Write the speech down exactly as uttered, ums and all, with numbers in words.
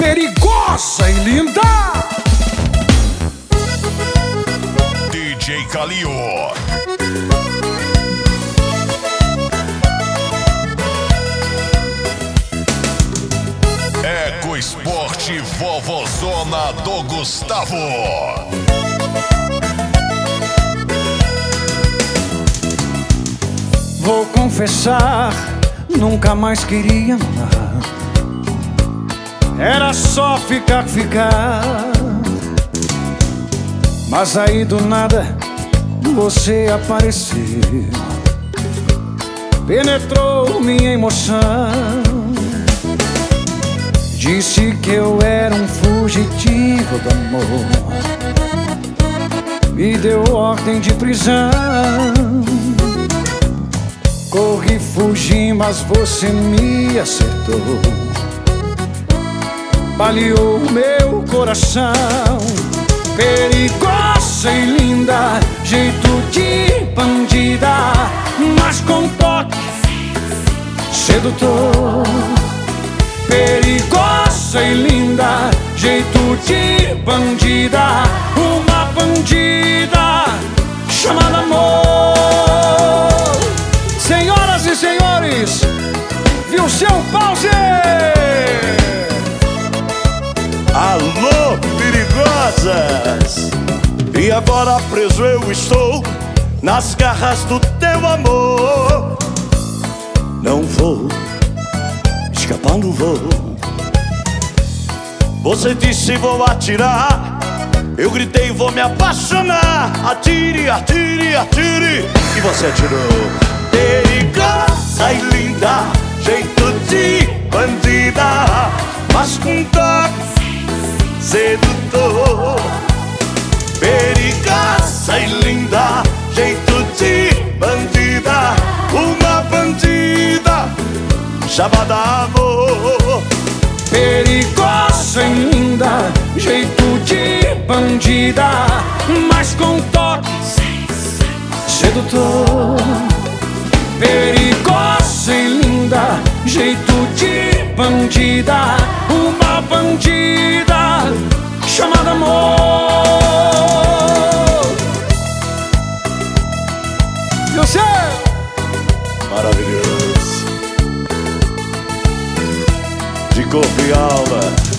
perigosa e linda. D J Calil. Eco Esporte Vovozona do Gustavo. Vou confessar, nunca mais queria amar. Era só ficar, ficar. Mas aí do nada você apareceu, penetrou minha emoção. Disse que eu era um fugitivo do amor, me deu ordem de prisão. Corri, fugi, mas você me acertou, baleou meu coração. Perigosa e linda, jeito de bandida, mas com toque sedutor. Perigosa e linda, jeito de bandida, uma bandida chamada amor. Senhoras e senhores, viu seu pause? Alô, perigosas! E agora preso eu estou nas garras do teu amor. Não vou escapar, não vou. Você disse vou atirar, eu gritei vou me apaixonar. Atire, atire, atire, e você atirou. Perigosa e linda, jeito de bandida, mas com toque sedutor. Perigosa e linda, jeito de bandida, uma bandida chamada amor. Perigosa e linda, jeito de bandida, mas com toque sedutor. Perigosa e linda, jeito de bandida, uma bandida chamada amor. Você maravilhoso, de corpo e alma.